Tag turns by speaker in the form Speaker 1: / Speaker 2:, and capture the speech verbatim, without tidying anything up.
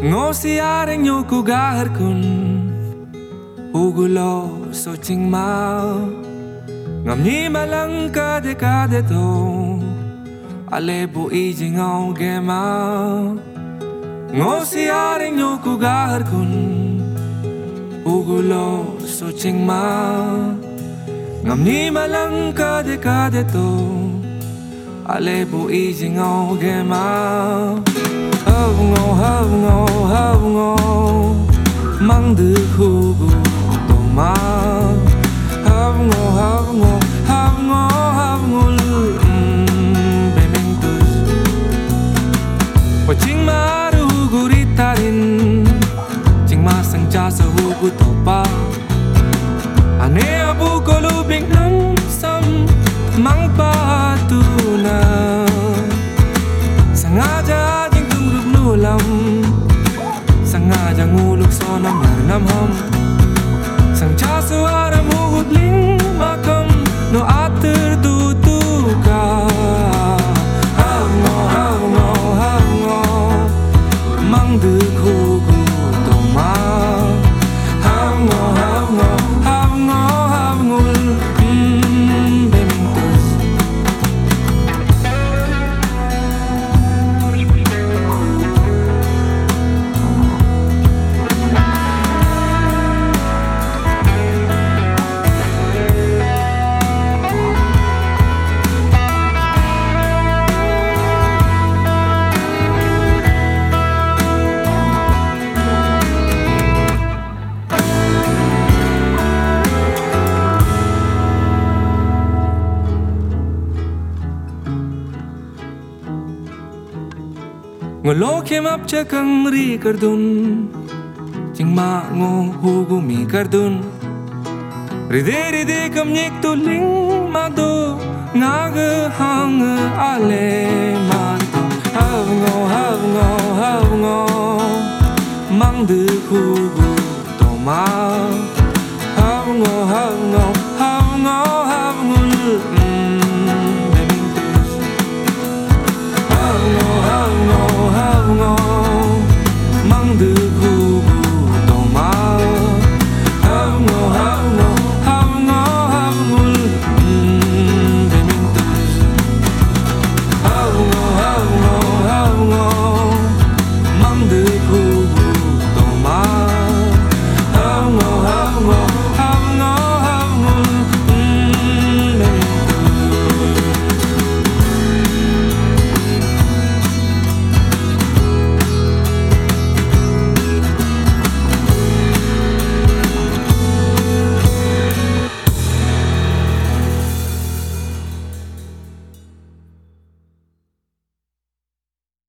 Speaker 1: Ngô si aring nyo ku gahar kun Ugulo so ching mau Ngam ni malang kade kade to Ale bu i jingao ge mau Ngô si aring nyo ku gahar kun Ugulo so ching mau Ngam ni malang kade kade to Ale bu i jingao ge mau Hov ngô hov ngô hov ngô Mang đưa khu gu tô ma Hov ngô hov ngô hov ngô hov ngô lư Bê mình tùs Wa ching ma ru gu rita rin Ching ma sang cha sa hu gu tô pa Ane abu ko lu bing nam sam Mang pa tu na Sengaja lam Sengaja nguluk so nam yar nam ham Sang cha suara mugut ling makam No atur tu tu ka Hav ngo hav ngo hav ngo Mang du khu gu to ma Hav ngo hav ngo hav ngo hav ngul Bê mình tus Ngô lô kem ap cha kang ri kar dun Ching ma ngô hu gu mi kar dun Ride ride kam nyek tu ling ma do Nga ge hang ale ma tu Hav ngô hav ngô hav ngô Mang du hu gu to ma Hav ngô hav ngô